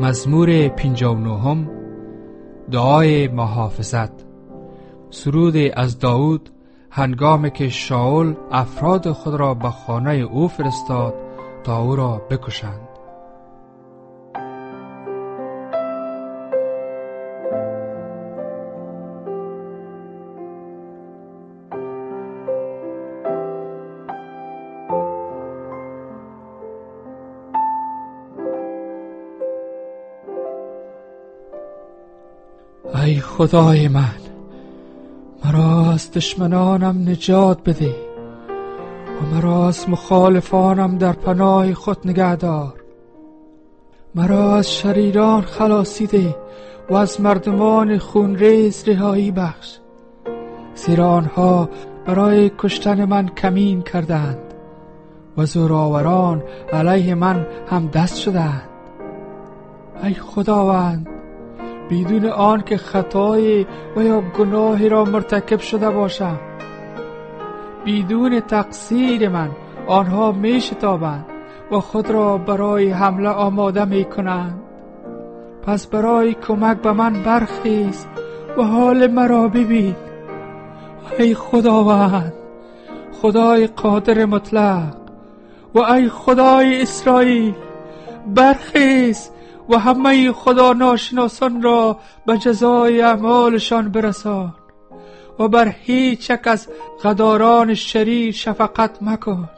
مزمور 59 دعای محافظت. سرود از داود هنگامی که شاول افراد خود را به خانه او فرستاد تا او را بکشند. ای خدای من، مرا از دشمنانم نجات بده و مرا از مخالفانم در پناه خود نگه دار. مرا از شریران خلاصی ده و از مردمان خونریز رهایی بخش، زیرا آنها برای کشتن من کمین کردند و زورآوران علیه من هم دست شدند. ای خداوند، بدون آن که خطایی و یا گناهی را مرتکب شده باشم، بدون تقصیر من آنها می شتابند و خود را برای حمله آماده می کنند. پس برای کمک به من برخیز و حال مرا ببین. ای خداوند، خدای قادر مطلق و ای خدای اسرائیل، برخیز و همه خدا ناشناسان را به جزای اعمالشان برسان و بر هیچ یک از غداران شریر شفقت مکن.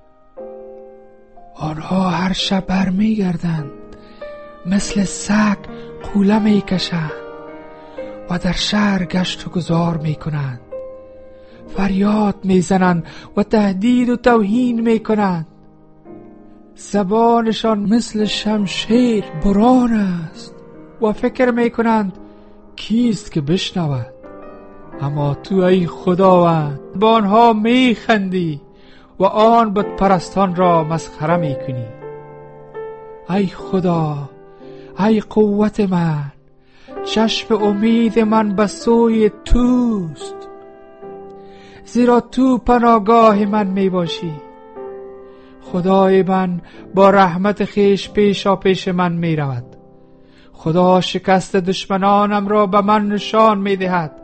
آنها هر شب برمی گردند، مثل سگ قوله می کشند و در شهر گشت و گذار می کنند. فریاد می زنند و تهدید و توهین می کنند. زبانشان مثل شمشیر بران است و فکر می کنند کیست که بشنود. اما تو ای خداوند با آنها می خندی و آن بت پرستان را مسخره می کنی. ای خدا، ای قوت من، چشم امید من به سوی توست، زیرا تو پناهگاه من می باشی. خدای من با رحمت خیش پیشا پیش من می رود. خدا شکست دشمنانم را به من نشان می دهد.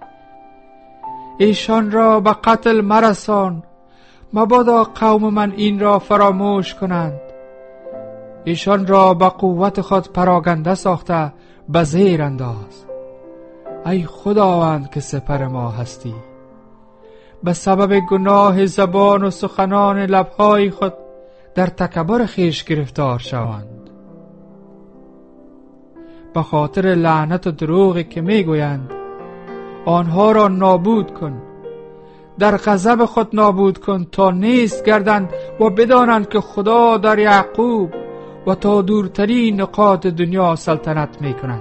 ایشان را به قتل مرسان، مبادا قوم من این را فراموش کنند. ایشان را به قوت خود پراگنده ساخته به زیر انداز. ای خداوند که سپر ما هستی، به سبب گناه زبان و سخنان لبهای خود در تکبر خیش گرفتار شوند. به خاطر لعنت و دروغی که میگویند آنها را نابود کن. در غضب خود نابود کن تا نیست گردند و بدانند که خدا در یعقوب و تا دورترین نقاط دنیا سلطنت میکند.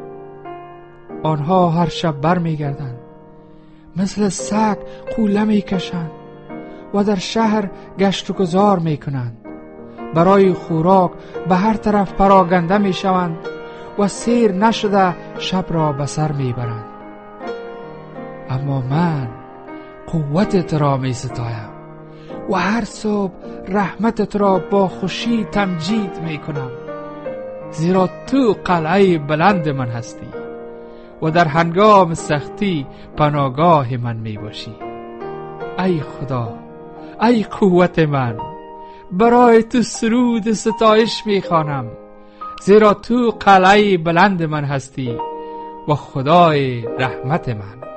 آنها هر شب بر میگردند، مثل سگ قوله میکشند و در شهر گشت و گذار میکنند. برای خوراک به هر طرف پراگنده میشوند و سیر نشده شب را به سر میبرند. اما من قوتت را میستایم و هر صبح رحمتت را با خوشی تمجید میکنم، زیرا تو قلعه بلند من هستی و در هنگام سختی پناهگاه من می باشی. ای خدا، ای قوت من، برای تو سرود ستایش می خوانم، زیرا تو قلعه بلند من هستی و خدای رحمت من.